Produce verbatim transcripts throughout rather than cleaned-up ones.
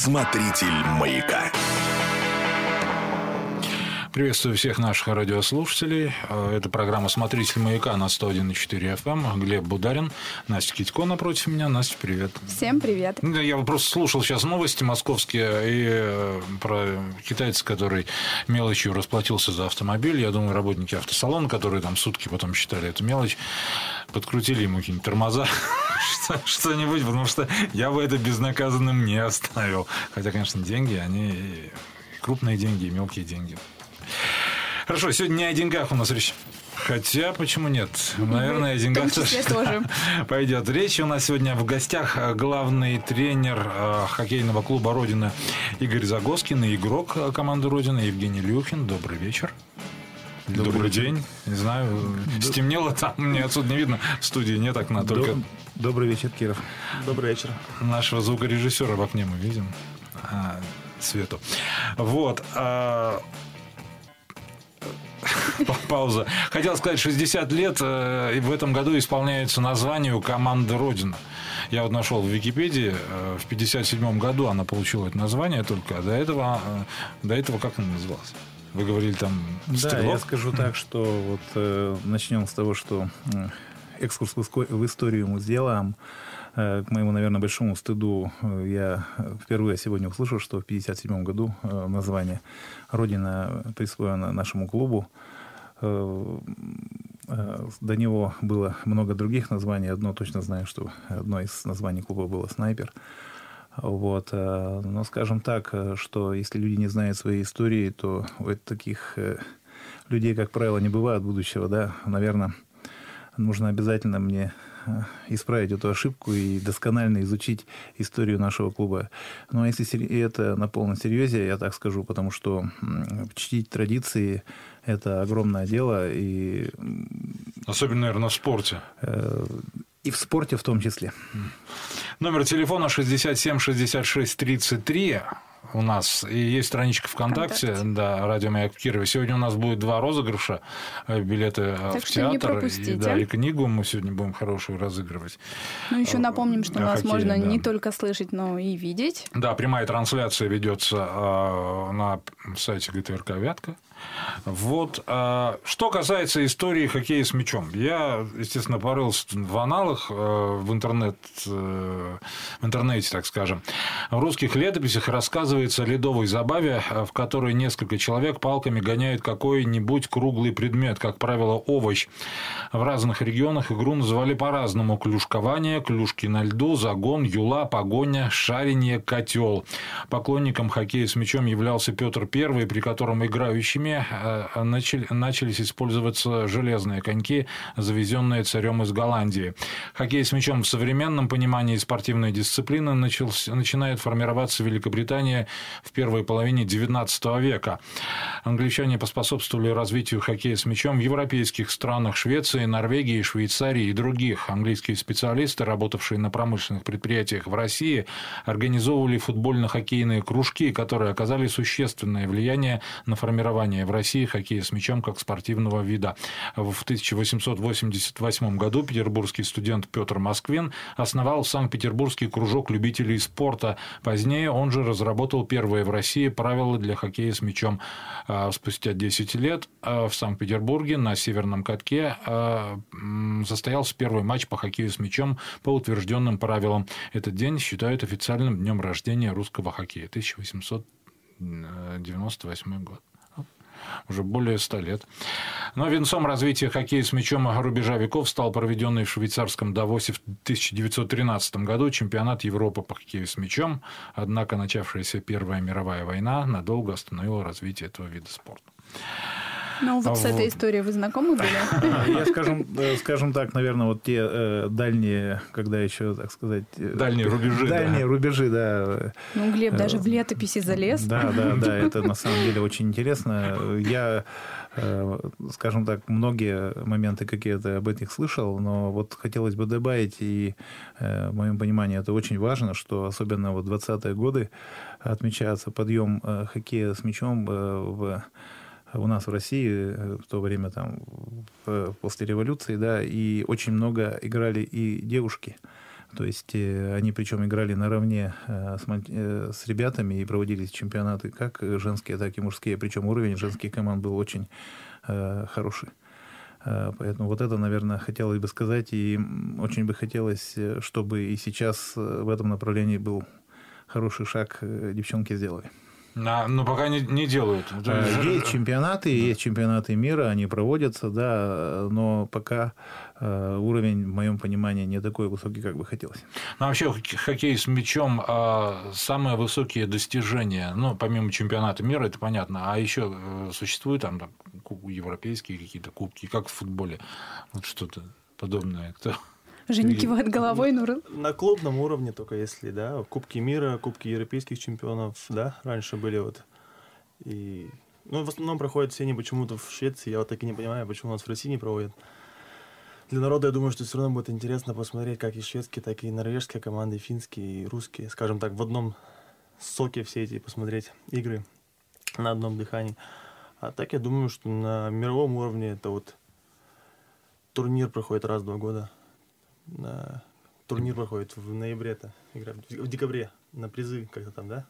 Смотритель «Маяка». Приветствую всех наших радиослушателей. Это программа «Смотритель «Маяка» на сто один и четыре эф эм. Глеб Бударин, Настя Китько напротив меня. Настя, привет. Всем привет. Я просто слушал сейчас новости московские и про китайца, который мелочью расплатился за автомобиль. Я думаю, работники автосалона, которые там сутки потом считали эту мелочь, подкрутили ему какие-нибудь тормоза, что-нибудь, потому что я бы это безнаказанным не оставил. Хотя, конечно, деньги, они крупные деньги и мелкие деньги. Хорошо, сегодня не о деньгах у нас речь. Хотя, почему нет? Наверное, о деньгах тоже пойдет речь. У нас сегодня в гостях главный тренер хоккейного клуба «Родина» Игорь Загоскин и игрок команды «Родина» Евгений Люхин. Добрый вечер. Добрый, Добрый день. Не знаю, Доб... стемнело там, мне отсюда не видно. В студии нет окна, только... Доб... Добрый вечер, Киров. Добрый вечер. Нашего звукорежиссера в окне мы видим. А, Свету. Вот. А... Пауза. Хотел сказать, шестьдесят лет и в этом году исполняется названию команды «Родина». Я вот нашел в Википедии, в пятьдесят седьмом году она получила это название только, а до этого, до этого как она называлась? Вы говорили там «Стрелок»? Да, я скажу так, что вот э, начнем с того, что экскурс в историю мы сделаем. К моему, наверное, большому стыду, я впервые сегодня услышал, что в пятьдесят седьмом году название «Родина» присвоено нашему клубу. До него было много других названий. Одно точно знаю, что одно из названий клуба было «Снайпер». Вот. Но скажем так, что если люди не знают своей истории, то у таких людей, как правило, не бывает будущего. Да? Наверное, нужно обязательно мне исправить эту ошибку и досконально изучить историю нашего клуба. Но если это на полном серьезе, я так скажу, потому что чтить традиции – это огромное дело. И... Особенно, наверное, в спорте. И в спорте в том числе. Номер телефона шестьдесят семь шестьдесят шесть тридцать три у нас. И есть страничка ВКонтакте, ВКонтакте. Да, «Радио Маяк» в Кирове. Сегодня у нас будет два розыгрыша. Билеты так в театр и, да, и книгу мы сегодня будем хорошую разыгрывать. Ну, еще напомним, что нас хоккее, можно да. не только слышать, но и видеть. Да, прямая трансляция ведется на сайте гэ тэ эр ка «Вятка». Вот. Что касается истории хоккея с мячом. Я, естественно, порылся в аналах, в, интернет, в интернете, так скажем. В русских летописях рассказывается о ледовой забаве, в которой несколько человек палками гоняют какой-нибудь круглый предмет, как правило, овощ. В разных регионах игру называли по-разному: клюшкование, клюшки на льду, загон, юла, погоня, шаренье, котел. Поклонником хоккея с мячом являлся Петр Первый, при котором играющими начали, начались использоваться железные коньки, завезенные царем из Голландии. Хоккей с мячом в современном понимании спортивной дисциплины начался, начинает формироваться в Великобритании в первой половине девятнадцатого века. Англичане поспособствовали развитию хоккея с мячом в европейских странах Швеции, Норвегии, Швейцарии и других. Английские специалисты, работавшие на промышленных предприятиях в России, организовывали футбольно-хоккейные кружки, которые оказали существенное влияние на формирование в России хоккея с мячом как спортивного вида. В тысяча восемьсот восемьдесят восьмом году петербургский студент Петр Москвин основал Санкт-Петербургский кружок любителей спорта. Позднее он же разработал первые в России правила для хоккея с мячом. Спустя десять лет в Санкт-Петербурге на Северном катке состоялся первый матч по хоккею с мячом по утвержденным правилам. Этот день считают официальным днем рождения русского хоккея. тысяча восемьсот девяносто восьмой год. Уже более ста лет. Но венцом развития хоккея с мячом рубежа веков стал проведенный в швейцарском Давосе в тысяча девятьсот тринадцатом году чемпионат Европы по хоккею с мячом. Однако начавшаяся Первая мировая война надолго остановила развитие этого вида спорта. Ну, вот, вот с этой историей вы знакомы были? Я, скажем, скажем так, наверное, вот те э, дальние, когда еще, так сказать... Дальние рубежи, Дальние да. рубежи, да. Ну, Глеб даже в летописи залез. Да, да, да, это на самом деле очень интересно. Я, э, скажем так, многие моменты какие-то об этих слышал, но вот хотелось бы добавить, и э, в моем понимании это очень важно, что особенно в двадцатые годы отмечается подъем э, хоккея с мячом э, в... у нас в России в то время, там, после революции, да, и очень много играли и девушки То есть они причем играли наравне с, с ребятами и проводились чемпионаты как женские, так и мужские. Причем уровень женских команд был очень э, хороший. Поэтому вот это, наверное, хотелось бы сказать. И очень бы хотелось, чтобы и сейчас в этом направлении был хороший шаг девчонки сделали. А, но пока не, не делают. Есть чемпионаты, да. есть чемпионаты мира, они проводятся, да, но пока э, уровень, в моем понимании, не такой высокий, как бы хотелось. Ну, вообще, хоккей с мячом э, самые высокие достижения, ну, помимо чемпионата мира, это понятно, а еще э, существуют там, там европейские какие-то кубки, как в футболе, вот что-то подобное. Кто... Женя кивает головой, Нурыл. На клубном уровне только если, да, Кубки мира, Кубки европейских чемпионов, да, раньше были вот. И, ну, в основном проходят все они почему-то в Швеции, я вот так и не понимаю, почему у нас в России не проводят. Для народа, я думаю, что все равно будет интересно посмотреть, как и шведские, так и норвежские команды, и финские, и русские, скажем так, в одном соке все эти посмотреть игры на одном дыхании. А так я думаю, что на мировом уровне это вот турнир проходит раз в два года. На... Турнир проходит в ноябре-то, игра в декабре, на призы как-то там, да?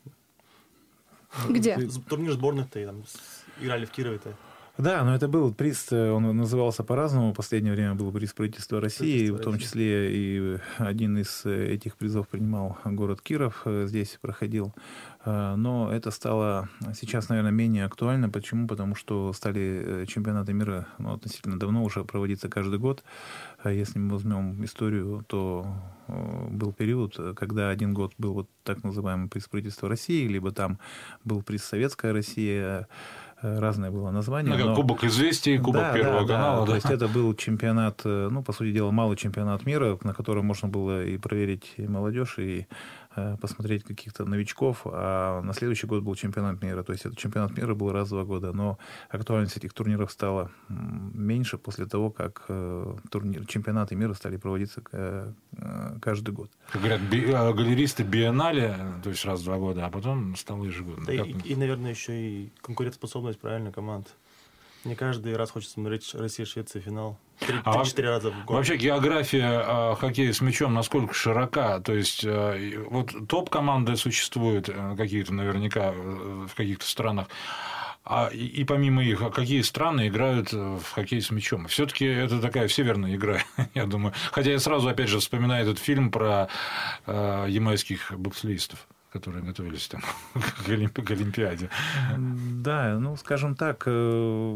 Где? Турнир сборных-то, и там играли в Кирове-то. Да, но это был приз, он назывался по-разному. В последнее время был приз правительства России, правительство в том России. Числе и один из этих призов принимал город Киров, здесь проходил. Но это стало сейчас, наверное, менее актуально. Почему? Потому что стали чемпионаты мира ну, относительно давно уже проводиться каждый год. Если мы возьмем историю, то был период, когда один год был вот так называемый приз правительства России, либо там был приз Советская Россия, разное было название. Ну, но... Кубок известий, Кубок да, Первого да, канала. Да. Да. То есть это был чемпионат, ну, по сути дела, малый чемпионат мира, на котором можно было и проверить и молодежь, и э, посмотреть каких-то новичков. А на следующий год был чемпионат мира. То есть этот чемпионат мира был раз в два года. Но актуальность этих турниров стала меньше после того, как э, турнир, чемпионаты мира стали проводиться э, каждый год. Как говорят, би- галеристы биеннале, то есть раз в два года, а потом стало ежегодно. Да и, и, наверное, еще и конкурентоспособность правильно команд. Не каждый раз хочет смотреть Россия-Швеция финал. три-четыре а раза в год. Вообще география э, хоккея с мячом насколько широка? То есть э, вот топ-команды существуют э, какие-то наверняка э, в каких-то странах. А, и, и помимо их, какие страны играют в хоккей с мячом? Все-таки это такая северная игра, я думаю. Хотя я сразу, опять же, вспоминаю этот фильм про э, ямайских бокслистов, которые готовились там к, Олимпи- к Олимпиаде. Да, ну, скажем так, я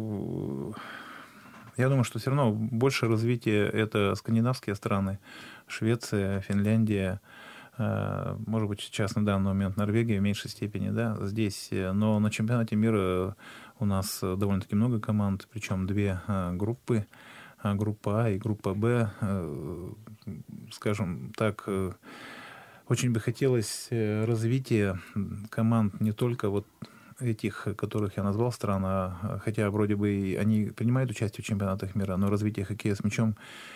думаю, что все равно больше развития это скандинавские страны, Швеция, Финляндия, может быть, сейчас на данный момент Норвегия в меньшей степени, да, здесь. Но на чемпионате мира у нас довольно-таки много команд, причем две группы, группа А и группа Б, скажем так. Очень бы хотелось развития команд не только вот этих, которых я назвал стран, а хотя вроде бы и они принимают участие в чемпионатах мира, но развитие хоккея с мячом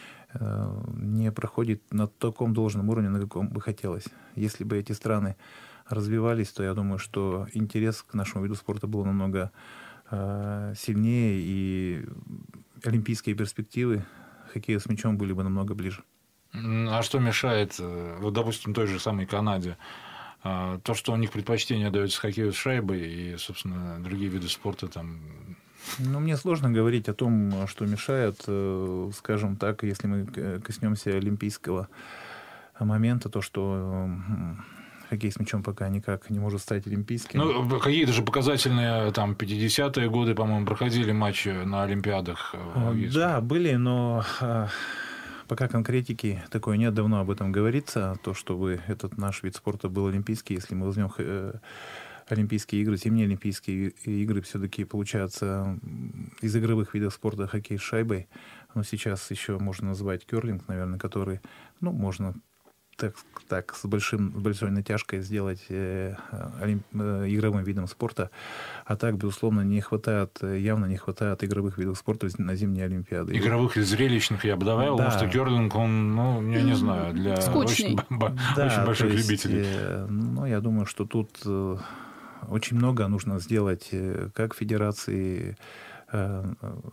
не проходит на таком должном уровне, на каком бы хотелось. Если бы эти страны развивались, то я думаю, что интерес к нашему виду спорта был намного сильнее, и олимпийские перспективы хоккея с мячом были бы намного ближе. А что мешает, вот, допустим, той же самой Канаде? То, что у них предпочтение дается хоккею с шайбой и, собственно, другие виды спорта там... Ну, мне сложно говорить о том, что мешает. Скажем так, если мы коснемся олимпийского момента, то, что хоккей с мячом пока никак не может стать олимпийским. Ну, какие-то же показательные там пятидесятые годы, по-моему, проходили матчи на Олимпиадах. Да, были, но... Пока конкретики такой нет, давно об этом говорится, то, чтобы этот наш вид спорта был олимпийский. Если мы возьмем э, Олимпийские игры, зимние Олимпийские игры все-таки получаются из игровых видов спорта хоккей с шайбой. Но сейчас еще можно назвать керлинг, наверное, который, ну, можно так, так с большим, большой натяжкой сделать э, олимп, э, игровым видом спорта. А так, безусловно, не хватает, явно не хватает игровых видов спорта на зимние Олимпиады. Игровых и зрелищных я бы добавил, да. Потому что керлинг, он, ну, я не знаю, для очень, да, очень больших есть, любителей. Э, ну, я думаю, что тут э, очень много нужно сделать, э, как федерации, э,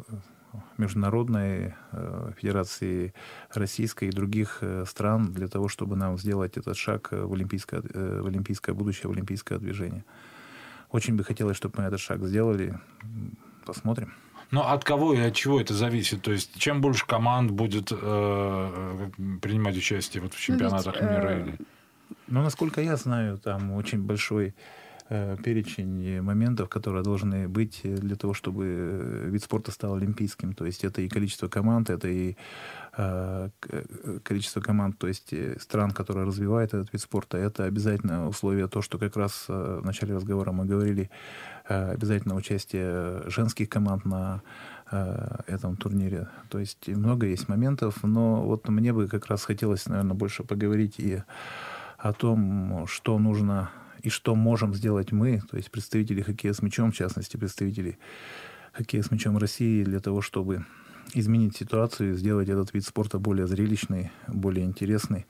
международной федерации российской и других стран для того, чтобы нам сделать этот шаг в олимпийское, в олимпийское будущее, в олимпийское движение. Очень бы хотелось, чтобы мы этот шаг сделали. Посмотрим. Но от кого и от чего это зависит? То есть, чем больше команд будет э, принимать участие вот в чемпионатах ну, ведь, мира? Э... Или... Ну, насколько я знаю, там очень большой э, перечень моментов, которые должны быть для того, чтобы вид спорта стал олимпийским. То есть, это и количество команд, это и э, количество команд, то есть, стран, которые развивают этот вид спорта. Это обязательно условие, то, что как раз в начале разговора мы говорили, обязательно участие женских команд на э, этом турнире. То есть много есть моментов, но вот мне бы как раз хотелось, наверное, больше поговорить и о том, что нужно и что можем сделать мы, то есть представители хоккея с мячом, в частности, представители хоккея с мячом России, для того, чтобы изменить ситуацию, сделать этот вид спорта более зрелищный, более интересный.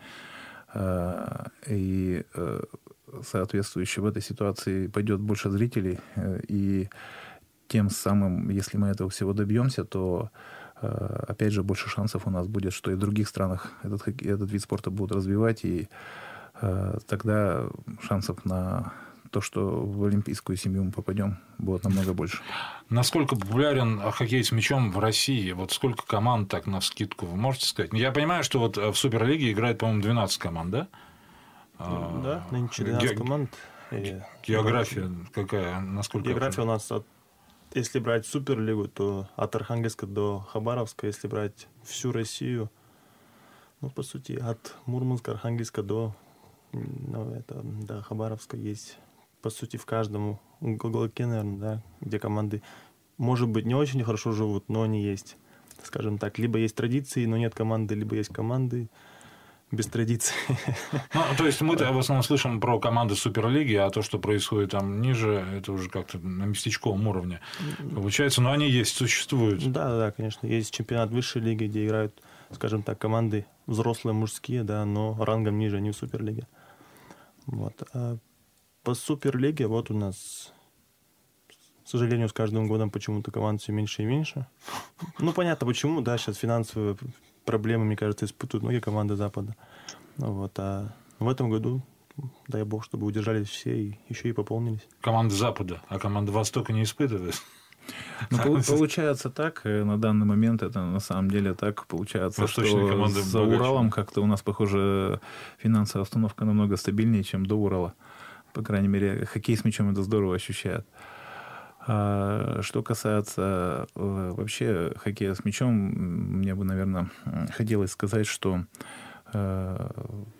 Э, и э, соответствующе в этой ситуации пойдет больше зрителей, и тем самым, если мы этого всего добьемся, то, опять же, больше шансов у нас будет, что и в других странах этот, этот вид спорта будут развивать, и тогда шансов на то, что в олимпийскую семью мы попадем, будет намного больше. Насколько популярен хоккей с мячом в России? Вот сколько команд так навскидку вы можете сказать? Я понимаю, что вот в Суперлиге играет, по-моему, двенадцать команд, да? Да, нынче двенадцать Ге- команд. География и... какая? Насколько? География у нас, от, если брать Суперлигу, то от Архангельска до Хабаровска, если брать всю Россию, ну, по сути, от Мурманска, Архангельска до, ну, это, до Хабаровска есть, по сути, в каждом уголке, наверное, да, где команды, может быть, не очень хорошо живут, но они есть. Скажем так, либо есть традиции, но нет команды, либо есть команды без традиций. Ну, то есть мы-то в основном слышим про команды Суперлиги, а то, что происходит там ниже, это уже как-то на местечковом уровне получается. Но они есть, существуют. Да, да, конечно. Есть чемпионат высшей лиги, где играют, скажем так, команды взрослые, мужские, да, но рангом ниже, не в Суперлиге. Вот. А по Суперлиге вот у нас, к сожалению, с каждым годом почему-то команд все меньше и меньше. Ну, понятно, почему, да, сейчас финансовые проблемы, мне кажется, испытывают многие команды Запада. Вот. А в этом году, дай бог, чтобы удержались все и еще и пополнились. Команды Запада, а команды Востока не испытывают? Ну, получается так, на данный момент это на самом деле так получается, Восточные что за богаче. Уралом как-то у нас, похоже, финансовая обстановка намного стабильнее, чем до Урала. По крайней мере, хоккей с мячом это здорово ощущает. А что касается э, вообще хоккея с мячом, мне бы, наверное, хотелось сказать, что э,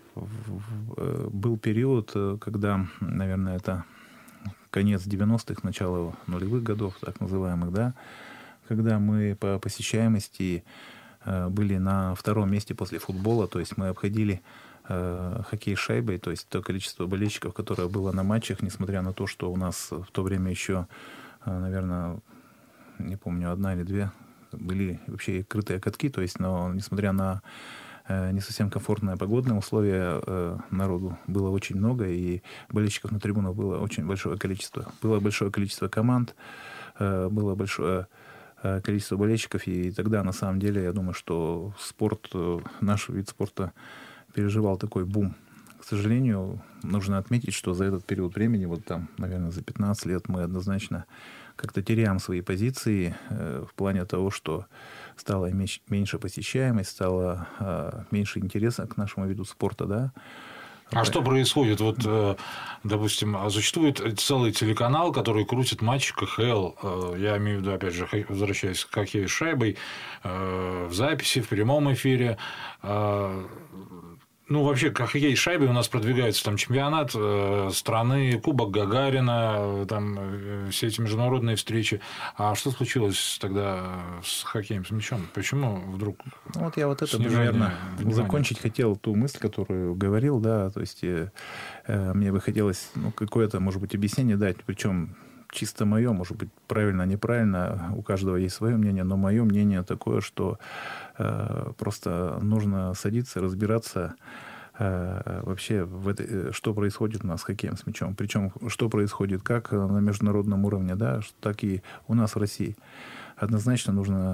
был период, когда, наверное, это конец девяностых, начало нулевых годов, так называемых, да, когда мы по посещаемости э, были на втором месте после футбола, то есть мы обходили э, хоккей с шайбой, то есть то количество болельщиков, которое было на матчах, несмотря на то, что у нас в то время еще, наверное, не помню, одна или две были вообще крытые катки, то есть, но несмотря на э, не совсем комфортные погодные условия, э, народу было очень много, и болельщиков на трибунах было очень большое количество. Было большое количество команд, э, было большое э, количество болельщиков, и тогда, на самом деле, я думаю, что спорт, э, наш вид спорта переживал такой бум. К сожалению, нужно отметить, что за этот период времени, вот там, наверное, за пятнадцать лет мы однозначно как-то теряем свои позиции э, в плане того, что стало меч- меньше посещаемость, стало э, меньше интереса к нашему виду спорта, да. А что происходит? Вот, э, допустим, существует целый телеканал, который крутит матч ка ха эл. Э, я имею в виду, опять же, возвращаясь к хоккею с шайбой, э, в записи, в прямом эфире. Э, Ну, вообще, как хоккей с шайбой у нас продвигается там чемпионат э, страны, Кубок Гагарина, там э, все эти международные встречи. А что случилось тогда с хоккеем с мячом? Почему вдруг ну, вот я вот это, наверное, внимания? Закончить хотел ту мысль, которую говорил, да, то есть э, э, мне бы хотелось ну, какое-то, может быть, объяснение дать, причем чисто мое, может быть, правильно, неправильно, у каждого есть свое мнение, но мое мнение такое, что э, просто нужно садиться, разбираться э, вообще, в этой, что происходит у нас с хоккеем с мячом. Причем, что происходит как на международном уровне, да, так и у нас в России. Однозначно нужно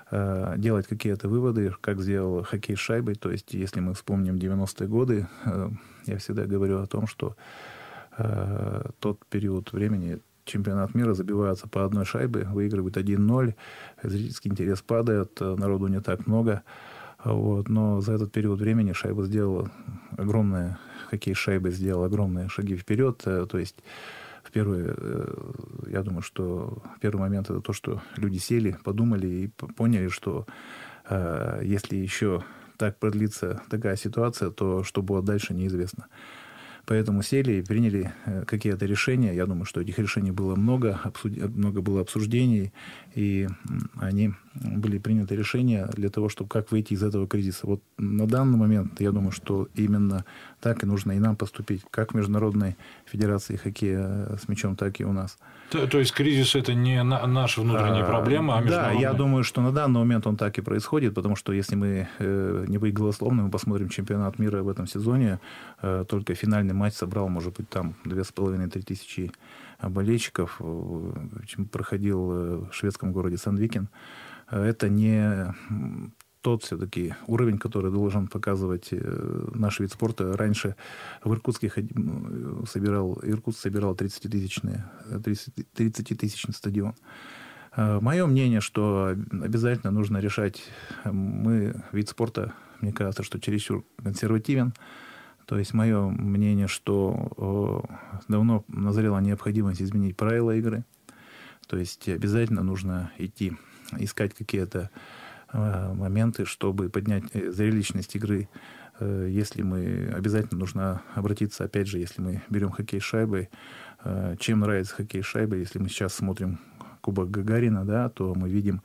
делать какие-то выводы, как сделал хоккей с шайбой. То есть, если мы вспомним девяностые годы, я всегда говорю о том, что тот период времени чемпионат мира забивается по одной шайбе, выигрывают один ноль, зрительский интерес падает, народу не так много. Вот. Но за этот период времени шайба сделала огромное, хоккей с шайбой сделал огромные шаги вперед. То есть, в первый, я думаю, что первый момент это то, что люди сели, подумали и поняли, что если еще так продлится такая ситуация, то что будет дальше, неизвестно. Поэтому сели и приняли какие-то решения. Я думаю, что этих решений было много, обсуд... много было обсуждений, и они были приняты решения для того, чтобы как выйти из этого кризиса. Вот на данный момент я думаю, что именно так и нужно и нам поступить, как в Международной Федерации хоккея с мячом, так и у нас. То, то есть кризис это не на, наша внутренняя а, проблема, а международная? Да, я думаю, что на данный момент он так и происходит, потому что если мы э, не быть голословными, мы посмотрим чемпионат мира в этом сезоне, э, только финальный матч собрал, может быть, там две с половиной - три тысячи болельщиков, проходил в шведском городе Сандвикен. Это не тот все-таки уровень, который должен показывать наш вид спорта. Раньше в Иркутске собирал, Иркутск собирал тридцатитысячный стадион. Мое мнение, что обязательно нужно решать. Мы, вид спорта, мне кажется, что чересчур консервативен. То есть мое мнение, что давно назрела необходимость изменить правила игры. То есть обязательно нужно идти, искать какие-то моменты, чтобы поднять зрелищность игры. Если мы обязательно нужно обратиться, опять же, если мы берем хоккей с шайбой, чем нравится хоккей с шайбой, если мы сейчас смотрим Кубок Гагарина, да, то мы видим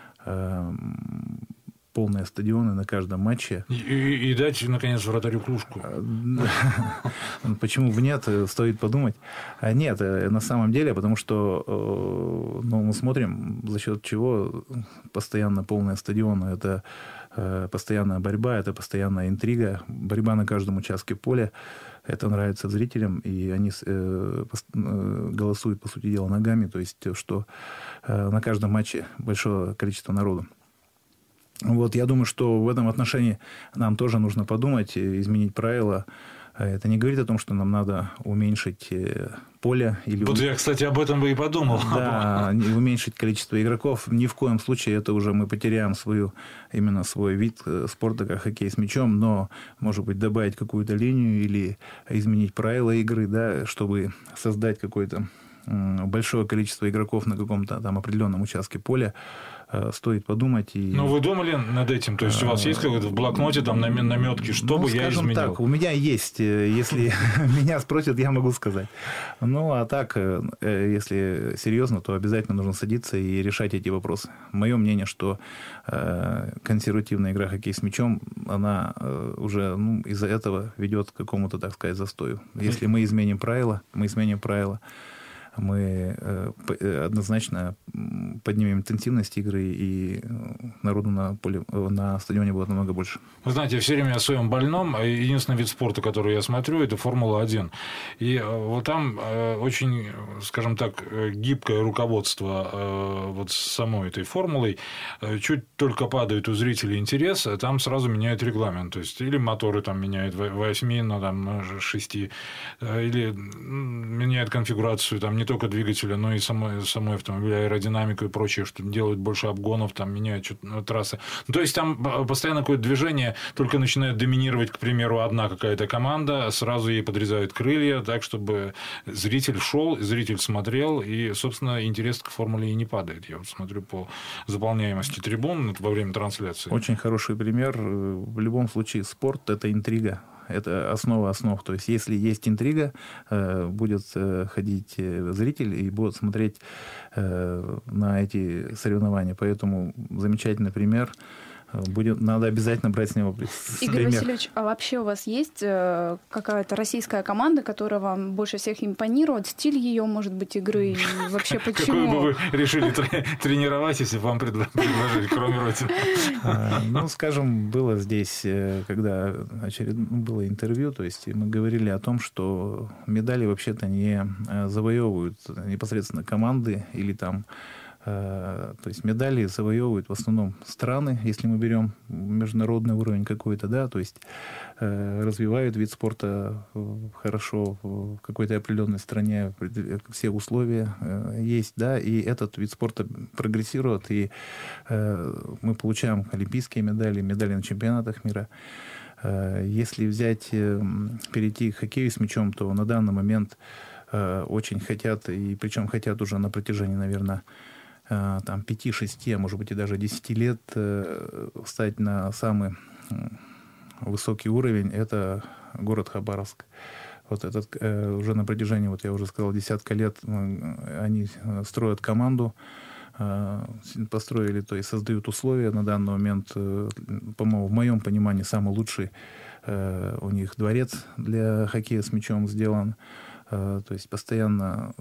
полные стадионы на каждом матче. И, и, и дать, наконец, вратарю кружку. Почему бы нет, стоит подумать. Нет, на самом деле, потому что ну, мы смотрим, за счет чего постоянно полные стадионы. Это постоянная борьба, это постоянная интрига, борьба на каждом участке поля. Это нравится зрителям, и они голосуют, по сути дела, ногами. То есть, что на каждом матче большое количество народу. Вот, я думаю, что в этом отношении нам тоже нужно подумать, изменить правила. Это не говорит о том, что нам надо уменьшить поле. Или вот я, кстати, об этом бы и подумал. Да, уменьшить количество игроков. Ни в коем случае это уже мы потеряем свою, именно свой вид спорта, как хоккей с мячом. Но, может быть, добавить какую-то линию или изменить правила игры, да, чтобы создать какое-то большое количество игроков на каком-то там определенном участке поля. Стоит подумать. И... Ну, вы думали над этим? То есть, у вас есть какой-то в блокноте там наметки, что бы я изменил? Так, у меня есть. Если меня спросят, я могу сказать. Ну, а так, если серьезно, то обязательно нужно садиться и решать эти вопросы. Мое мнение, что консервативная игра хоккей с мячом, она уже ну, из-за этого ведет к какому-то, так сказать, застою. Если мы изменим правила, мы изменим правила, мы однозначно поднимем интенсивность игры, и народу на поле, на стадионе будет намного больше. Вы знаете, все время о своем больном. Единственный вид спорта, который я смотрю, это Формула один. И вот там очень, скажем так, гибкое руководство вот с самой этой формулой. Чуть только падает у зрителей интерес, там сразу меняют регламент. То есть, или моторы там меняют восемь, но там шесть, или меняют конфигурацию там не только двигателя, но и самой, самой автомобиля, аэродинамику и прочее, что делают больше обгонов, там меняют что-то, ну, трассы. Ну, то есть, там постоянно какое-то движение, только начинает доминировать, к примеру, одна какая-то команда, сразу ей подрезают крылья, так, чтобы зритель шел, зритель смотрел, и, собственно, интерес к Формуле и не падает. Я вот смотрю по заполняемости трибун во время трансляции. Очень хороший пример. В любом случае, спорт – это интрига. Это основа основ. То есть, если есть интрига, будет ходить зритель и будет смотреть на эти соревнования. Поэтому замечательный пример. Будет, надо обязательно брать с него пример. Игорь Васильевич, а вообще у вас есть какая-то российская команда, которая вам больше всех импонирует? Стиль ее, может быть, игры? И вообще почему? Какую бы вы решили тренировать, если бы вам предложили, кроме Родины? Ну, скажем, было здесь, когда очередное было интервью, то есть мы говорили о том, что медали вообще-то не завоевывают непосредственно команды или там То есть медали завоевывают в основном страны, если мы берем международный уровень какой-то, да, то есть развивают вид спорта хорошо в какой-то определенной стране, все условия есть, да, и этот вид спорта прогрессирует, и мы получаем олимпийские медали, медали на чемпионатах мира. Если взять, перейти к хоккею с мячом, то на данный момент очень хотят, и причем хотят уже на протяжении, наверное, там пяти-шести, а может быть и даже десяти лет встать на самый высокий уровень, это город Хабаровск. Вот этот уже на протяжении, вот я уже сказал, десятка лет они строят команду, построили, то есть создают условия на данный момент, по-моему, в моем понимании, самый лучший у них дворец для хоккея с мячом сделан. То есть постоянно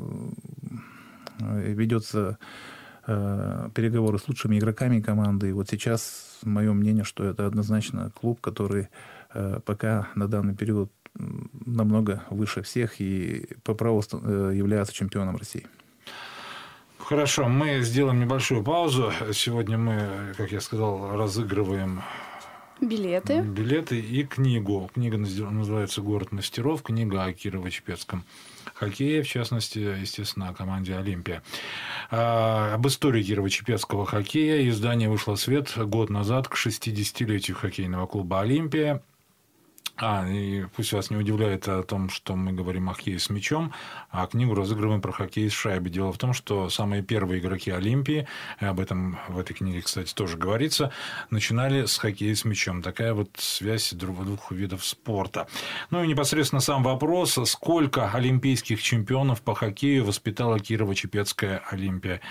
ведется переговоры с лучшими игроками команды. И вот сейчас мое мнение, что это однозначно клуб, который пока на данный период намного выше всех и по праву является чемпионом России. Хорошо, мы сделаем небольшую паузу. Сегодня мы, как я сказал, разыгрываем билеты. Билеты и книгу. Книга называется «Город мастеров». Книга о Кирово-Чепецком хоккее, в частности, естественно, о команде «Олимпия». А, об истории Кирово-Чепецкого хоккея. Издание вышло в свет год назад к шестидесятилетию хоккейного клуба «Олимпия». А, и пусть вас не удивляет о том, что мы говорим о хоккее с мячом, а книгу разыгрываем про хоккей с шайбой. Дело в том, что самые первые игроки Олимпии, и об этом в этой книге, кстати, тоже говорится, начинали с хоккея с мячом. Такая вот связь двух видов спорта. Ну и непосредственно сам вопрос, сколько олимпийских чемпионов по хоккею воспитала Кирово-Чепецкая Олимпия.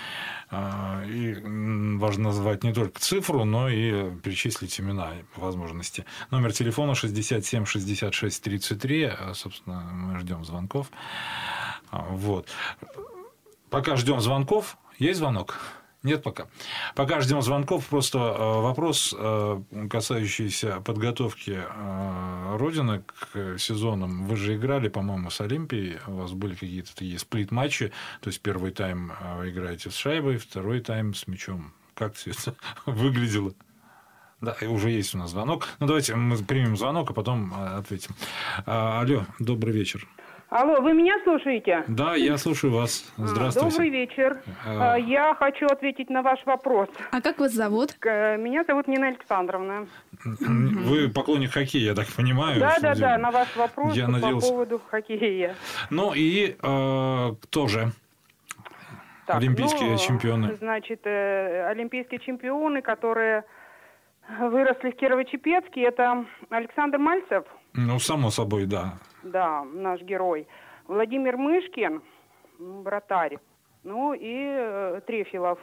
И важно назвать не только цифру, но и перечислить имена по возможности. Номер телефона шестьдесят семь шестьдесят шесть тридцать три. Собственно, мы ждем звонков. Вот. Пока ждем звонков. Есть звонок? Нет пока. Пока ждем звонков. Просто вопрос, касающийся подготовки Родины к сезонам. Вы же играли, по-моему, с Олимпией. У вас были какие-то такие сплит-матчи. То есть первый тайм вы играете с шайбой, второй тайм с мячом. Как все это выглядело? Да, уже есть у нас звонок. Ну, давайте мы примем звонок, а потом ответим. Алло, добрый вечер. Алло, вы меня слушаете? Да, я слушаю вас. Здравствуйте. Добрый вечер. А... Я хочу ответить на ваш вопрос. А как вас зовут? Меня зовут Нина Александровна. Вы поклонник хоккея, я так понимаю. Да, да, да, на ваш вопрос я по надеялся... поводу хоккея. Ну и э, кто же? Так, олимпийские ну, чемпионы. Значит, э, олимпийские чемпионы, которые выросли в Кирово-Чепецке, это Александр Мальцев. Ну, само собой, да. Да, наш герой. Владимир Мышкин, вратарь. Ну и э, Трефилов.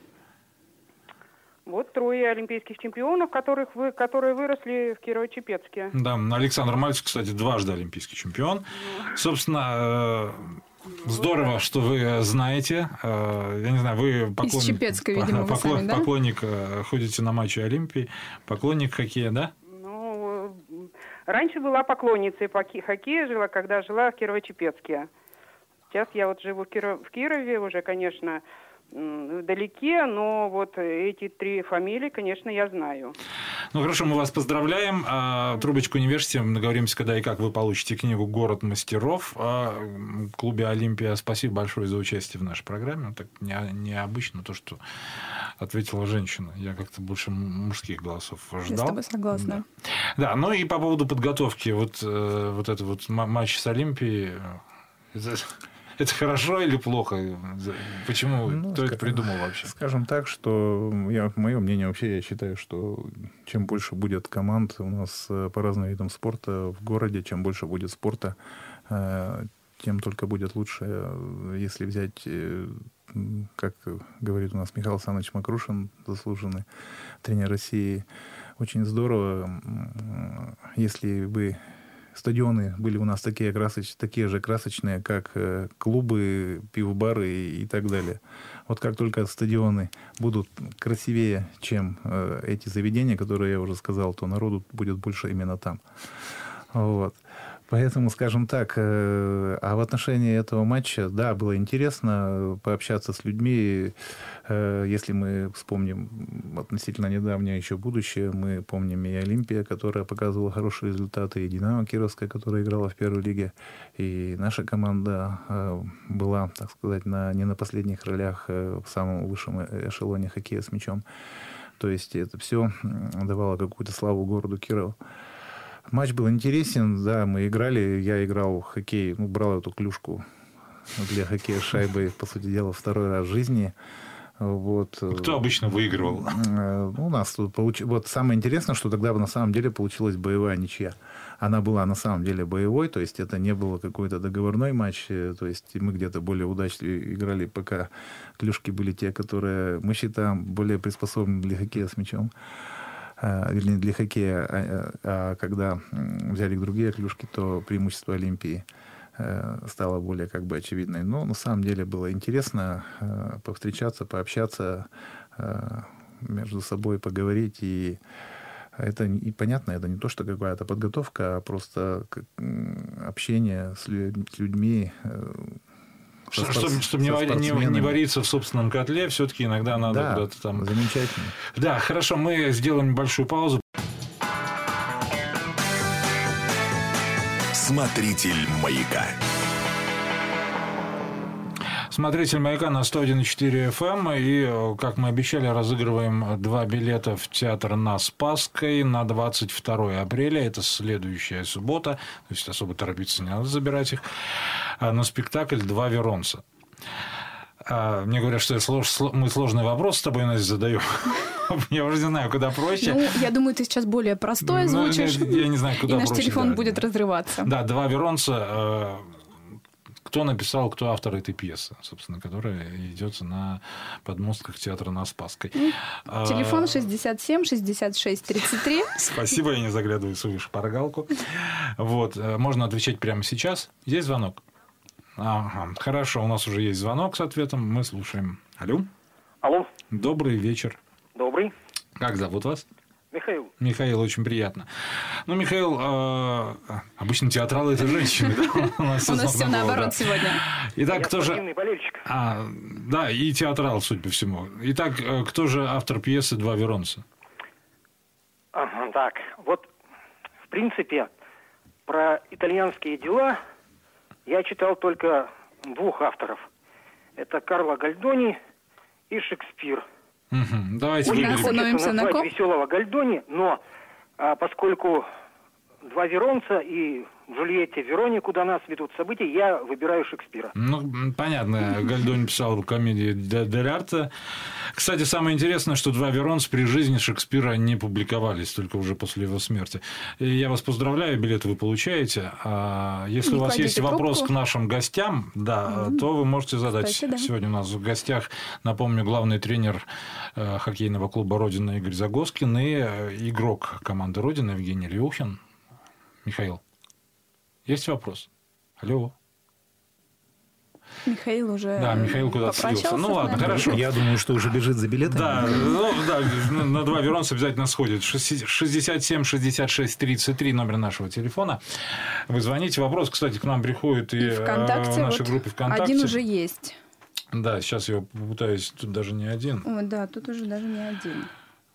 Вот трое олимпийских чемпионов, которых вы, которые выросли в Кирово-Чепецке. Да, Александр Мальцев, кстати, дважды олимпийский чемпион. Mm. Собственно, э, здорово, что вы знаете. Э, я не знаю, вы поклонник, из Чепецка, видимо, поклон, вы сами, да? поклонник, ходите на матчи Олимпии, поклонник хоккея, да? Ну, раньше была поклонницей хоккея, жила, когда жила в Кирово-Чепецке. Сейчас я вот живу в, Киров... в Кирове, уже, конечно, вдалеке, но вот эти три фамилии, конечно, я знаю. Ну, хорошо, мы вас поздравляем. Трубочку не вешайте, мы договоримся, когда и как вы получите книгу «Город мастеров» о клубе «Олимпия». Спасибо большое за участие в нашей программе. Так необычно то, что ответила женщина. Я как-то больше мужских голосов ждал. Я с тобой согласна. Да, да, ну и по поводу подготовки. Вот, вот этот вот матч с «Олимпией». Это хорошо или плохо? Почему? Ну, Кто это придумал вообще? Скажем так, что я, мое мнение вообще, я считаю, что чем больше будет команд у нас по разным видам спорта в городе, чем больше будет спорта, тем только будет лучше. Если взять, как говорит у нас Михаил Александрович Макрушин, заслуженный тренер России, очень здорово, если бы стадионы были у нас такие, красоч... такие же красочные, как э, клубы, пивбары и, и так далее. Вот как только стадионы будут красивее, чем э, эти заведения, которые я уже сказал, то народу будет больше именно там. Вот. Поэтому, скажем так, а в отношении этого матча, да, было интересно пообщаться с людьми. Если мы вспомним относительно недавнее еще будущее, мы помним и Олимпия, которая показывала хорошие результаты, и Динамо Кировская, которая играла в первой лиге, и наша команда была, так сказать, на, не на последних ролях в самом высшем эшелоне хоккея с мячом. То есть это все давало какую-то славу городу Кирову. Матч был интересен, да, мы играли, я играл в хоккей, ну, брал эту клюшку для хоккея с шайбой, по сути дела, второй раз в жизни. Вот. Кто обычно выигрывал? У нас тут получилось... Вот самое интересное, что тогда на самом деле получилась боевая ничья. Она была на самом деле боевой, то есть это не было какой-то договорной матч, то есть мы где-то более удачно играли, пока клюшки были те, которые мы считаем более приспособлены для хоккея с мячом. Вернее, для хоккея, а, а когда взяли другие клюшки, то преимущество Олимпии стало более как бы очевидной. Но на самом деле было интересно повстречаться, пообщаться между собой, поговорить. И это и понятно, это не то, что какая-то подготовка, а просто общение с людьми. Что, чтобы чтобы не, не, не вариться в собственном котле, все-таки иногда надо да, куда-то там... замечательно. Да, хорошо, мы сделаем небольшую паузу. Смотритель «Маяка». Смотритель «Маяка» на сто один и четыре эф эм. И, как мы обещали, разыгрываем два билета в театр на Спасской на двадцать второе апреля. Это следующая суббота. То есть особо торопиться не надо забирать их. На спектакль «Два Веронца». Мне говорят, что я слож... мы сложный вопрос с тобой, Настя, задаем. Я уже не знаю, куда проще. Ну, я думаю, ты сейчас более простой озвучишь. Ну, я не знаю, куда и наш проще, телефон да. будет разрываться. Да, «Два Веронца». Кто написал, кто автор этой пьесы, собственно, которая идет на подмостках театра на Спасской. Телефон шестьдесят семь шестьдесят шесть тридцать три. Спасибо, я не заглядываю в свою шпаргалку. Вот, можно отвечать прямо сейчас. Есть звонок? Ага, хорошо, у нас уже есть звонок с ответом. Мы слушаем. Алло. Алло. Добрый вечер. Добрый. Как зовут вас? Михаил. Михаил, очень приятно. Ну, Михаил, э, обычно театралы – это женщины. У нас все наоборот сегодня. Итак, кто же... спортивный болельщик. А, да, и театрал, судя по всему. Итак, кто же автор пьесы «Два Веронца»? Ага, так, вот, в принципе, про итальянские дела я читал только двух авторов. Это Карло Гальдони и Шекспир. Угу. Давайте Очень выберем. хочется назвать веселого Гальдони, но а, поскольку «Два Веронца» и «Джульетте Вероне», куда нас ведут события, я выбираю Шекспира. Ну, понятно. Гальдони писал комедии дель арте. Кстати, самое интересное, что «Два Веронца» при жизни Шекспира не публиковались, только уже после его смерти. И я вас поздравляю, билеты вы получаете. А если не у вас есть трубку. вопрос к нашим гостям, да, mm-hmm. то вы можете задать. Кстати, да. Сегодня у нас в гостях, напомню, главный тренер э, хоккейного клуба «Родина» Игорь Загоскин и э, игрок команды «Родина» Евгений Леухин. Михаил, есть вопрос? Алло. Михаил уже Да, Михаил куда-то слился. Ну ладно, хорошо. Я думаю, что уже бежит за билетами. Да, ну, да, на «Два Веронца» обязательно сходит. шестьдесят семь шестьдесят шесть тридцать три номер нашего телефона. Вы звоните. Вопрос, кстати, к нам приходит и, и ВКонтакте, в нашей вот группе ВКонтакте. Один уже есть. Да, сейчас я попытаюсь. Тут даже не один. О, да, тут уже даже не один.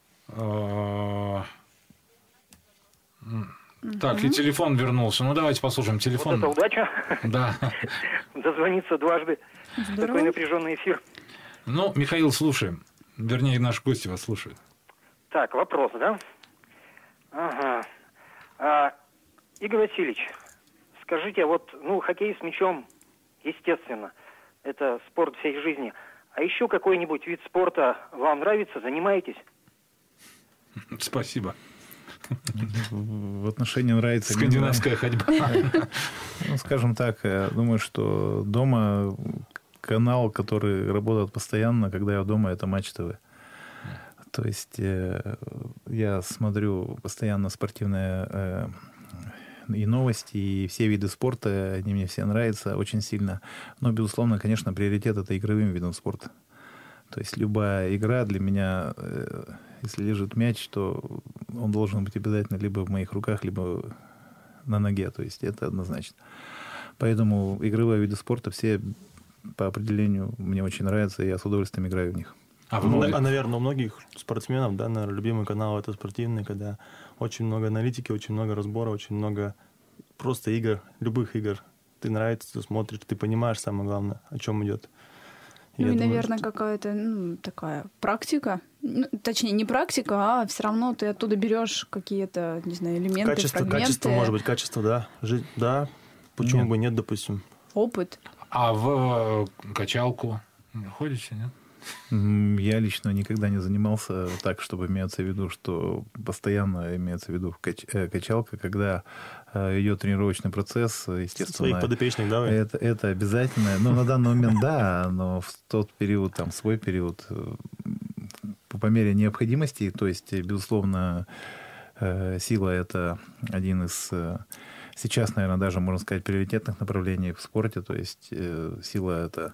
Так, и телефон вернулся. Ну, давайте послушаем телефон. Вот это удача. Да. Дозвониться дважды. Здорово. Такой напряженный эфир. Ну, Михаил, слушаем. Вернее, наши гости вас слушают. Так, вопрос, да? Ага. А, Игорь Васильевич, скажите, вот, ну, хоккей с мячом, естественно, это спорт всей жизни. А еще какой-нибудь вид спорта вам нравится, занимаетесь? Спасибо. В отношении нравится... Скандинавская ходьба. Ну, скажем так, я думаю, что дома канал, который работает постоянно, когда я дома, это Матч ТВ. То есть я смотрю постоянно спортивные и новости, и все виды спорта, они мне все нравятся очень сильно. Но, безусловно, конечно, приоритет — это игровым видом спорта. То есть любая игра для меня, если лежит мяч, то он должен быть обязательно либо в моих руках, либо на ноге, то есть это однозначно. Поэтому игровые виды спорта все по определению мне очень нравятся, и я с удовольствием играю в них. А, ну, а, наверное, у многих спортсменов, да, наверное, любимый канал это спортивный, когда очень много аналитики, очень много разбора, очень много просто игр, любых игр. Ты нравится, ты смотришь, ты понимаешь, самое главное, о чем идет. Ну и, думаю, наверное, что... какая-то ну, такая практика. Ну, точнее, не практика, а все равно ты оттуда берешь какие-то, не знаю, элементы, Качество, фрагменты. качество, может быть, качество, да. Жить, да, почему Нет. бы нет, допустим. Опыт. А в качалку ходите, нет? Я лично никогда не занимался так, чтобы имеется в виду, что постоянно имеется в виду кач- качалка, когда идет тренировочный процесс, естественно. Своих подопечных, да? Вы? Это, это обязательно. Но на данный момент да, но в тот период, там, свой период, по мере необходимости, то есть, безусловно, сила – это один из, сейчас, наверное, даже, можно сказать, приоритетных направлений в спорте, то есть сила – это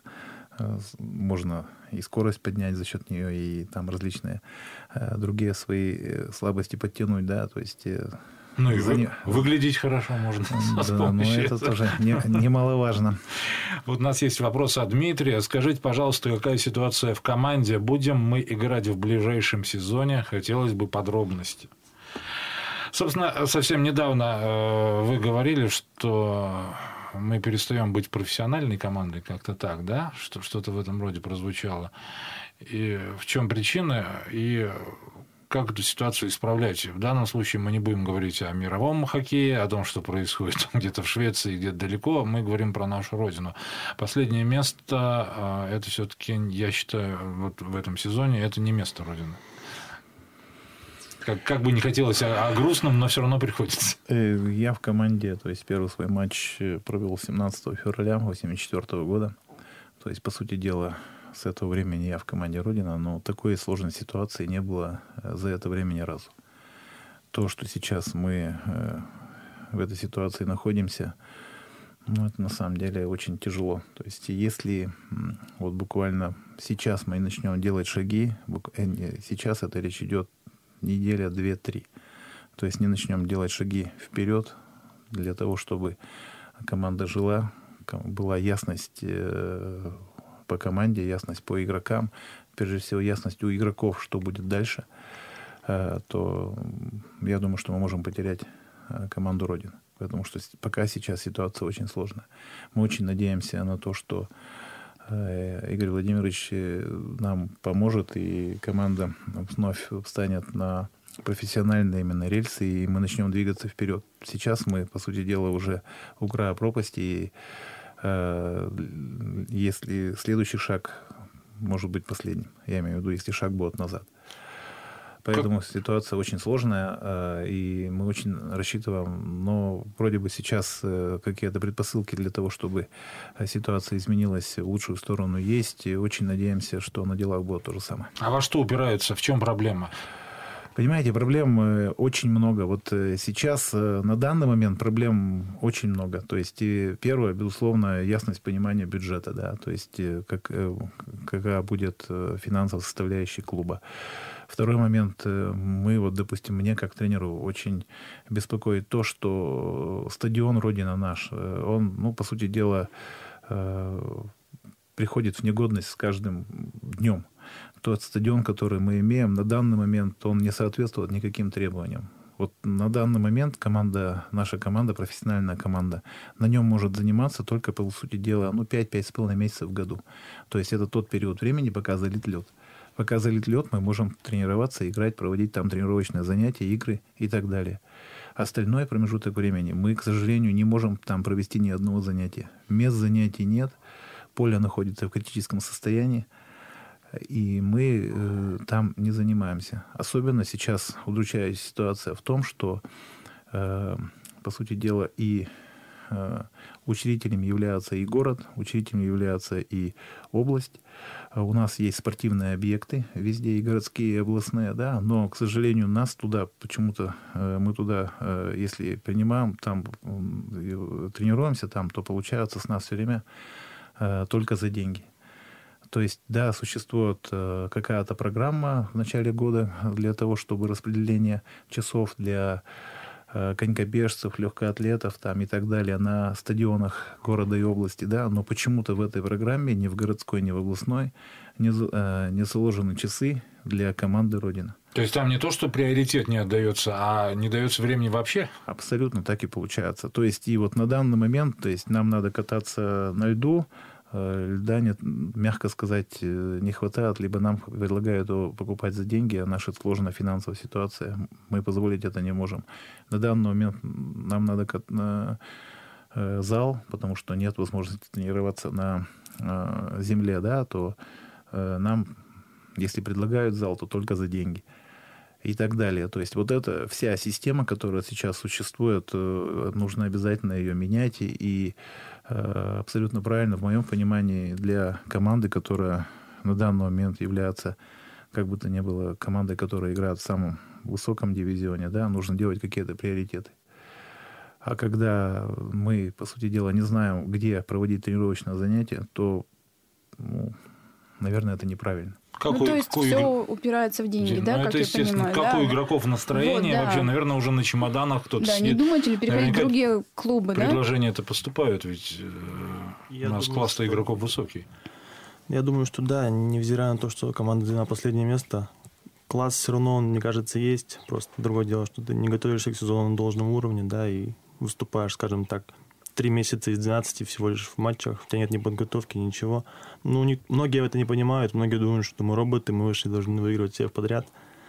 можно и скорость поднять за счет нее, и там различные другие свои слабости подтянуть, да, то есть... Ну и вы, не... выглядеть хорошо можно. Да, но это тоже не, немаловажно. Вот у нас есть вопрос от Дмитрия. Скажите, пожалуйста, какая ситуация в команде? Будем мы играть в ближайшем сезоне? Хотелось бы подробностей. Собственно, совсем недавно вы говорили, что мы перестаем быть профессиональной командой, как-то так, да? Что-то в этом роде прозвучало. И в чем причина? И как эту ситуацию исправлять? В данном случае мы не будем говорить о мировом хоккее, о том, что происходит где-то в Швеции, где-то далеко. Мы говорим про нашу родину. Последнее место, это все-таки, я считаю, вот в этом сезоне, это не место родины. Как, как бы не хотелось о, о грустном, но все равно приходится. Я в команде, то есть первый свой матч провел семнадцатого февраля тысяча девятьсот восемьдесят четвёртого года. То есть, по сути дела, с этого времени я в команде Родина, но такой сложной ситуации не было за это время ни разу. То, что сейчас мы в этой ситуации находимся, ну, это на самом деле очень тяжело. То есть, если вот буквально сейчас мы начнем делать шаги, сейчас это речь идет неделя, две, три. То есть не начнем делать шаги вперед для того, чтобы команда жила, была ясность по команде, ясность по игрокам, прежде всего ясность у игроков, что будет дальше, то я думаю, что мы можем потерять команду Родины. Потому что пока сейчас ситуация очень сложная. Мы очень надеемся на то, что Игорь Владимирович нам поможет, и команда вновь встанет на профессиональные именно рельсы, и мы начнем двигаться вперед. Сейчас мы, по сути дела, уже у края пропасти, и э, если следующий шаг может быть последним, я имею в виду, если шаг будет назад. Поэтому как... ситуация очень сложная, и мы очень рассчитываем, но вроде бы сейчас какие-то предпосылки для того, чтобы ситуация изменилась в лучшую сторону, есть, и очень надеемся, что на делах будет то же самое. А во что упираются? В чем проблема? Понимаете, проблем очень много. Вот сейчас, на данный момент, проблем очень много. То есть, первое, безусловно, ясность понимания бюджета, да, то есть, как, какая будет финансовая составляющая клуба. Второй момент, мы, вот, допустим, мне как тренеру очень беспокоит то, что стадион «Родина» наш, он, ну, по сути дела, приходит в негодность с каждым днем. Тот стадион, который мы имеем, на данный момент он не соответствует никаким требованиям. Вот на данный момент команда, наша команда, профессиональная команда, на нем может заниматься только, по сути дела, ну, пять-пять с половиной месяцев в году. То есть это тот период времени, пока залит лед. Пока залит лед, мы можем тренироваться, играть, проводить там тренировочные занятия, игры и так далее. Остальной промежуток времени мы, к сожалению, не можем там провести ни одного занятия. Мест занятий нет, поле находится в критическом состоянии, и мы э, там не занимаемся. Особенно сейчас удручающая ситуация в том, что, э, по сути дела, и э, учредителем является и город, учредителем является и область. У нас есть спортивные объекты везде, и городские, и областные, да, но, к сожалению, нас туда почему-то, э, мы туда, э, если принимаем, там э, тренируемся, там, то получается с нас все время э, только за деньги. То есть, да, существует э, какая-то программа в начале года для того, чтобы распределение часов для конькобежцев, легкоатлетов там, и так далее на стадионах города и области, да, но почему-то в этой программе ни в городской, ни в областной не, не заложены часы для команды «Родина». То есть там не то, что приоритет не отдается, а не дается времени вообще? Абсолютно так и получается. То есть и вот на данный момент, то есть нам надо кататься на льду, льда, нет, мягко сказать, не хватает, либо нам предлагают его покупать за деньги, а наша сложная финансовая ситуация, мы позволить это не можем. На данный момент нам надо на зал, потому что нет возможности тренироваться на земле, да, то нам, если предлагают зал, то только за деньги. И так далее. То есть вот эта вся система, которая сейчас существует, нужно обязательно ее менять. И абсолютно правильно, в моем понимании, для команды, которая на данный момент является, как бы то ни было, командой, которая играет в самом высоком дивизионе, да, нужно делать какие-то приоритеты. А когда мы, по сути дела, не знаем, где проводить тренировочное занятие, то, ну, наверное, это неправильно. Какой, ну, то есть все игр... упирается в деньги, ну, да, это, как я понимаю. Как да? у игроков настроение, вот, да. Вообще, наверное, уже на чемоданах кто-то да, сидит. Не думаете ли переходить в другие клубы, да? Предложения-то поступают, ведь я у нас думаю, класс-то что... игроков высокий. Я думаю, что да, невзирая на то, что команда заняла последнее место, класс все равно, он, мне кажется, есть. Просто другое дело, что ты не готовишься к сезону на должном уровне, да, и выступаешь, скажем так, три месяца из двенадцати всего лишь в матчах, у тебя нет ни подготовки, ничего. Ну, не, многие это не понимают, многие думают, что мы роботы, мы вышли, должны выигрывать всех подряд.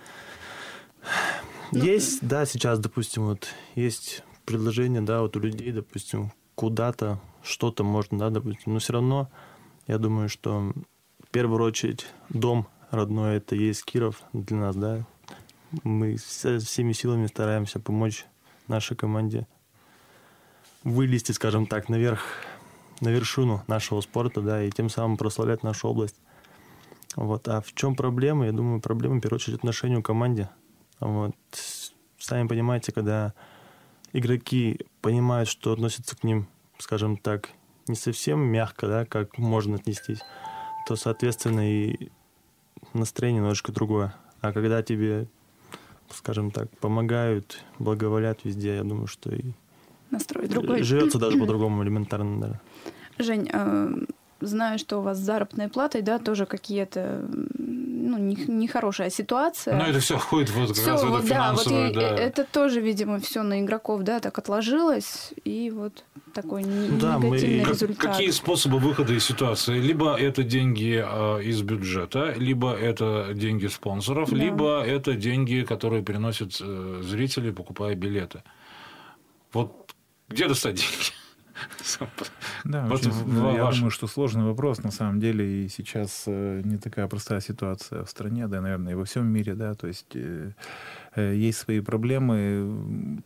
Ну, есть, да, сейчас, допустим, вот есть предложение, да, вот у людей, допустим, куда-то, что-то можно, да, допустим, но все равно, я думаю, что в первую очередь дом родной, это есть Киров для нас, да. Мы всеми силами стараемся помочь нашей команде вылезти, скажем так, наверх, на вершину нашего спорта, да, и тем самым прославлять нашу область. Вот. А в чем проблема? Я думаю, проблема, в первую очередь, отношению к команде. Вот. Сами понимаете, когда игроки понимают, что относятся к ним, скажем так, не совсем мягко, да, как можно отнестись, то, соответственно, и настроение немножко другое. А когда тебе, скажем так, помогают, благоволят везде, я думаю, что и настрой другой. Живется даже по-другому элементарно, да. Жень, э, знаю, что у вас с заработной платой, да, тоже какие-то, ну, нехорошая ситуация. Но это все входит вот как всё, раз в вот, это да, финансовое, вот да. Это тоже, видимо, все на игроков, да, так отложилось, и вот такой да, негативный мы... результат. Какие способы выхода из ситуации? Либо это деньги э, из бюджета, либо это деньги спонсоров, да. Либо это деньги, которые приносят э, зрители, покупая билеты. Вот где достать деньги? Да, вот очень, в, я ваш... думаю, что сложный вопрос, на самом деле, и сейчас не такая простая ситуация в стране, да, наверное, и во всем мире, да, то есть э, есть свои проблемы,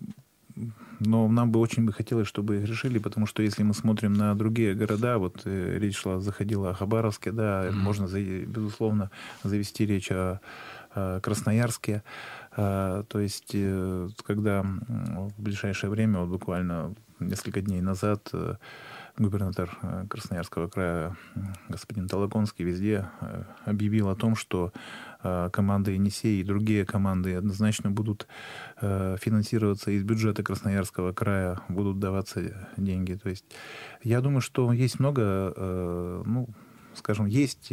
но нам бы очень бы хотелось, чтобы их решили, потому что если мы смотрим на другие города, вот э, речь шла, заходила о Хабаровске, да, mm-hmm. можно, безусловно, завести речь о, о Красноярске, а, то есть, э, когда в ближайшее время, вот буквально несколько дней назад, э, губернатор Красноярского края господин Толоконский везде объявил о том, что команда «Енисей» и другие команды однозначно будут финансироваться из бюджета Красноярского края, будут даваться деньги. То есть я думаю, что есть много, ну, скажем, есть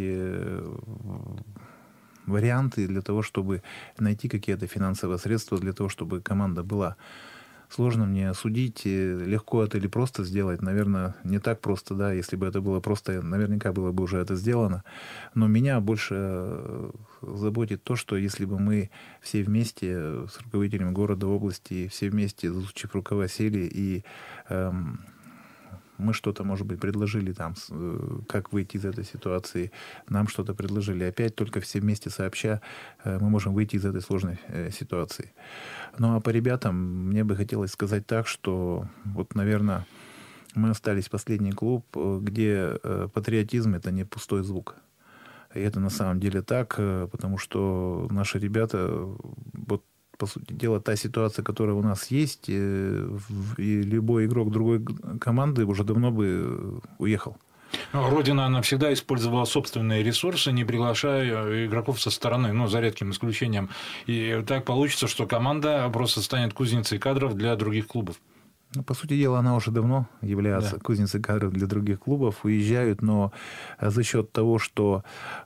варианты для того, чтобы найти какие-то финансовые средства для того, чтобы команда была. Сложно мне судить, легко это или просто сделать. Наверное, не так просто, да. Если бы это было просто, наверняка было бы уже это сделано. Но меня больше заботит то, что если бы мы все вместе с руководителями города, области, все вместе, изучив рукава, сели и эм, мы что-то, может быть, предложили там, как выйти из этой ситуации, нам что-то предложили. Опять только все вместе сообща мы можем выйти из этой сложной ситуации. Ну, а по ребятам мне бы хотелось сказать так, что вот, наверное, мы остались последний клуб, где патриотизм — это не пустой звук. И это на самом деле так, потому что наши ребята, вот, по сути дела, та ситуация, которая у нас есть, и любой игрок другой команды уже давно бы уехал. Родина, она всегда использовала собственные ресурсы, не приглашая игроков со стороны, ну, за редким исключением. И так получится, что команда просто станет кузницей кадров для других клубов. Ну, по сути дела, она уже давно является да. кузницей кадров для других клубов. Уезжают, но за счет того, что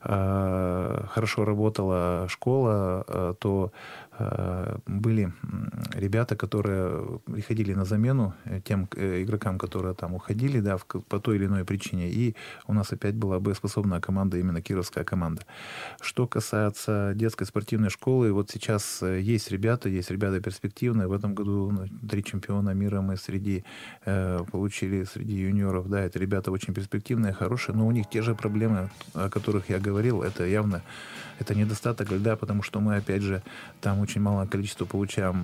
э, хорошо работала школа, э, то э, были ребята, которые приходили на замену тем э, игрокам, которые там уходили, да, в, по той или иной причине. И у нас опять была боеспособная команда, именно кировская команда. Что касается детской спортивной школы, вот сейчас есть ребята, есть ребята перспективные. В этом году три чемпиона мира мы среди э, получили среди юниоров, да, это ребята очень перспективные, хорошие, но у них те же проблемы, о которых я говорил, это явно это недостаток льда, потому что мы, опять же, там очень малое количество получаем,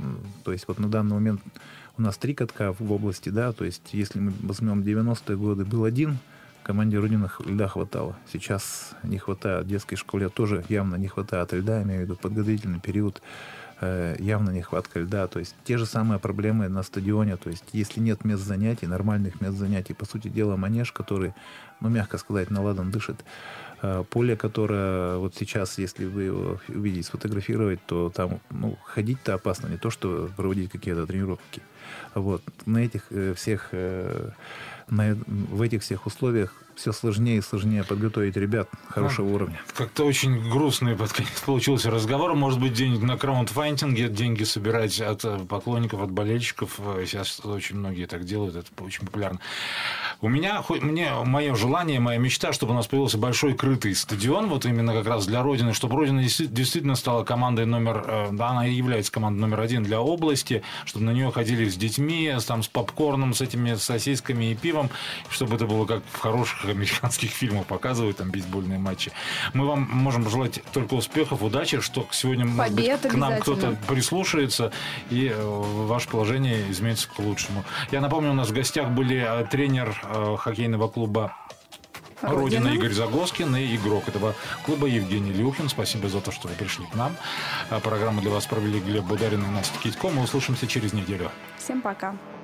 то есть вот на данный момент у нас три катка в области, да, то есть если мы возьмем девяностые годы, был один, команде Родины льда хватало. Сейчас не хватает. В детской школе тоже явно не хватает льда, имею в виду подготовительный период, э, явно нехватка льда. То есть те же самые проблемы на стадионе. То есть если нет мест занятий, нормальных мест занятий, по сути дела манеж, который, ну, мягко сказать, наладан дышит. Э, поле, которое вот сейчас, если вы его увидите, сфотографировать, то там, ну, ходить-то опасно, не то, что проводить какие-то тренировки. Вот. На этих э, всех... Э, На, в этих всех условиях все сложнее и сложнее подготовить ребят хорошего а, уровня. Как-то очень грустный под конец получился разговор. Может быть, денег на краундфандинге, деньги собирать от поклонников, от болельщиков. Сейчас очень многие так делают, это очень популярно. У меня, мне, мое желание, моя мечта, чтобы у нас появился большой крытый стадион, вот именно как раз для Родины, чтобы Родина действительно стала командой номер, да, она и является командой номер один для области, чтобы на нее ходили с детьми, там, с попкорном, с этими сосисками и пивом, чтобы это было как в хороших американских фильмах показывают, там, бейсбольные матчи. Мы вам можем пожелать только успехов, удачи, что сегодня, может быть, к нам кто-то прислушается, и ваше положение изменится к лучшему. Я напомню, у нас в гостях были тренер хоккейного клуба Родина, Родина Игорь Загоскин и игрок этого клуба Евгений Люхин. Спасибо за то, что вы пришли к нам. Программу для вас провели Глеб Бударин и Настя Китько. Мы услышимся через неделю. Всем пока.